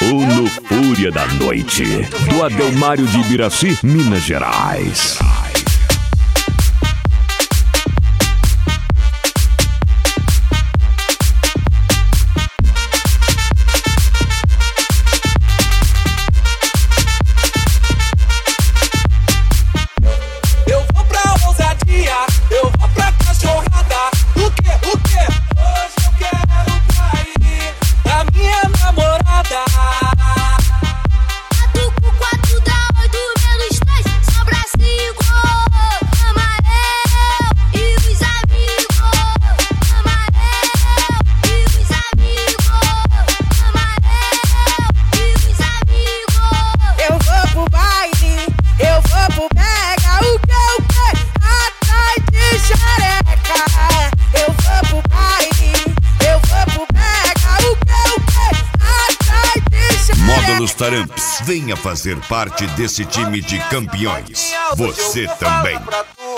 O Luxúria da Noite, do Adelmário de Ibiraci, Minas Gerais. Módulos Taramps, venha fazer parte desse time de campeões. Você também.